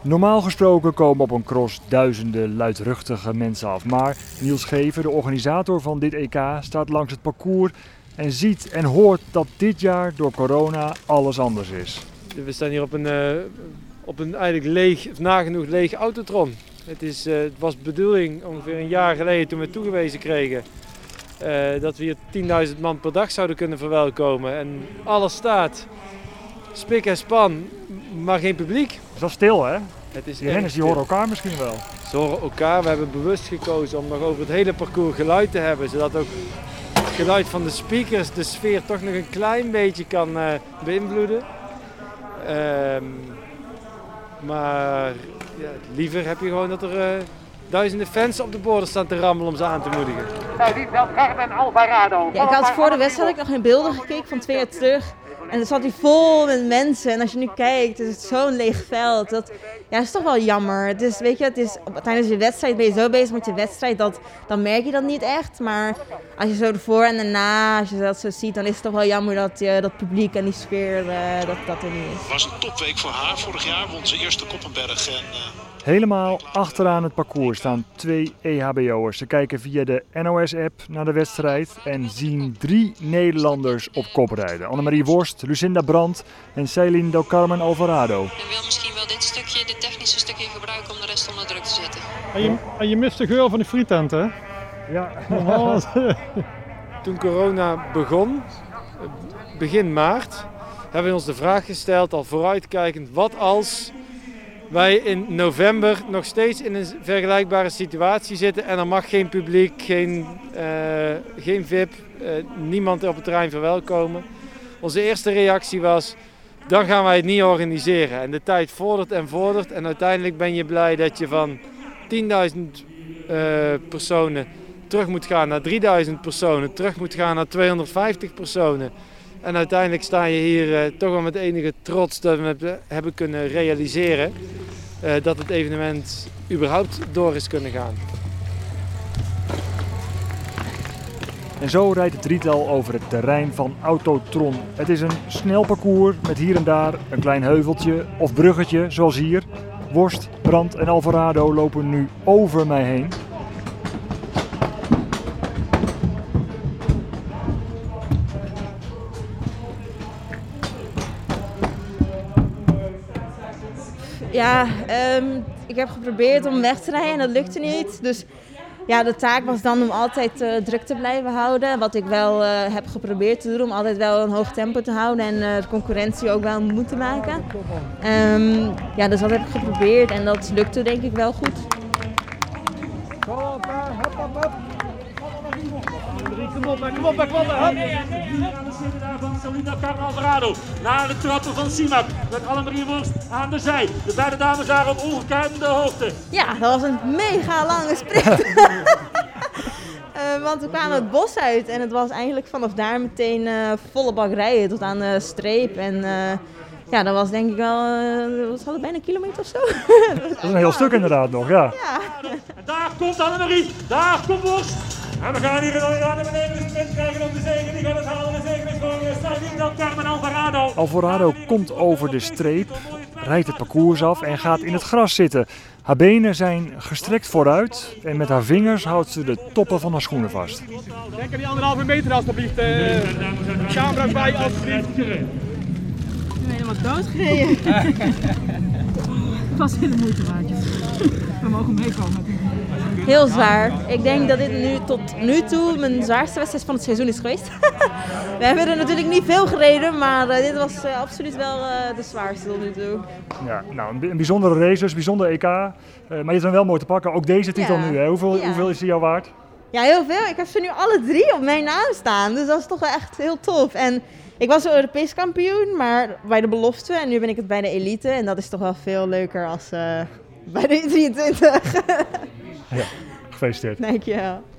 Normaal gesproken komen op een cross duizenden luidruchtige mensen af. Maar Niels Gever, de organisator van dit EK, staat langs het parcours en ziet en hoort dat dit jaar door corona alles anders is. We staan hier op een eigenlijk leeg, of nagenoeg leeg autotron. Het was de bedoeling ongeveer een jaar geleden toen we het toegewezen kregen dat we hier 10.000 man per dag zouden kunnen verwelkomen. En alles staat spik en span, maar geen publiek. Het is wel stil, hè? Die renners die horen stil. elkaar misschien wel. Ze horen elkaar. We hebben bewust gekozen om nog over het hele parcours geluid te hebben, zodat ook het geluid van de speakers de sfeer toch nog een klein beetje kan beïnvloeden. Maar ja, liever heb je gewoon dat er duizenden fans op de borden staan te rammelen om ze aan te moedigen. Ja, ik had voor de wedstrijd nog in beelden gekeken van 2 jaar terug. En dan zat hij vol met mensen. En als je nu kijkt, is het zo'n leeg veld. Dat is toch wel jammer. Het is, tijdens je wedstrijd ben je zo bezig met je wedstrijd, dan merk je dat niet echt. Maar als je zo ervoor en daarna, als je dat zo ziet, dan is het toch wel jammer dat dat publiek en die sfeer, dat er niet is. Het was een topweek voor haar. Vorig jaar won ze eerst de Koppenberg. Helemaal achteraan het parcours staan 2 EHBO'ers. Ze kijken via de NOS-app naar de wedstrijd en zien 3 Nederlanders op kop rijden. Annemarie Worst, Lucinda Brandt en Celine Del Carmen Alvarado. En wil misschien wel dit technische stukje gebruiken om de rest onder druk te zetten. En je mist de geur van de frietent, hè? Ja. Toen corona begon, begin maart, hebben we ons de vraag gesteld, al vooruitkijkend, wat als wij in november nog steeds in een vergelijkbare situatie zitten en er mag geen publiek, geen VIP, niemand op het terrein verwelkomen. Onze eerste reactie was, dan gaan wij het niet organiseren. En de tijd vordert en uiteindelijk ben je blij dat je van 10.000 personen terug moet gaan naar 3.000 personen, terug moet gaan naar 250 personen. En uiteindelijk sta je hier toch wel met enige trots dat we het hebben kunnen realiseren dat het evenement überhaupt door is kunnen gaan. En zo rijdt het drietal over het terrein van Autotron. Het is een snel parcours met hier en daar een klein heuveltje of bruggetje zoals hier. Worst, Brandt en Alvarado lopen nu over mij heen. Ja, ik heb geprobeerd om weg te rijden en dat lukte niet. Dus ja, de taak was dan om altijd druk te blijven houden. Wat ik wel heb geprobeerd te doen, om altijd wel een hoog tempo te houden en de concurrentie ook wel moe te maken. Dus dat heb ik geprobeerd en dat lukte denk ik wel goed. Kom op, aan de zin daarvan Salina Alvarado. Naar de trappen van Simak. Met Annemarie Worst aan de zij. De beide dames daar op ongekende hoogte. Ja, dat was een mega lange sprint. Want we kwamen het bos uit en het was eigenlijk vanaf daar meteen volle bak rijden tot aan de streep. En dat was denk ik wel, wat had het, bijna een kilometer of zo? Dat is een heel stuk inderdaad nog, ja. En daar komt Annemarie, daar komt Worst. En we gaan hier aan de beneden de sprint krijgen om de zegen. Die gaat het halen. De zegen is voor Celine Del Carmen Alvarado. Alvarado komt over de streep, rijdt het parcours af en gaat in het gras zitten. Haar benen zijn gestrekt vooruit en met haar vingers houdt ze de toppen van haar schoenen vast. Denk aan die 1,5 meter alstublieft. Camera bij alstublieft. Ik ben helemaal doodgereden. Het was hele moeite waard. We mogen meekomen. Heel zwaar. Ik denk dat dit tot nu toe mijn zwaarste wedstrijd van het seizoen is geweest. We hebben er natuurlijk niet veel gereden, maar dit was absoluut wel de zwaarste tot nu toe. Ja, nou, een bijzondere race, dus een bijzonder EK. Maar je is dan wel mooi te pakken. Ook deze titel nu, hè? Hoeveel is die jou waard? Ja, heel veel. Ik heb ze nu alle 3 op mijn naam staan, dus dat is toch wel echt heel tof. En ik was Europees kampioen, maar bij de belofte en nu ben ik het bij de elite. En dat is toch wel veel leuker als bij de 23. Ja, gefeliciteerd. Dankjewel.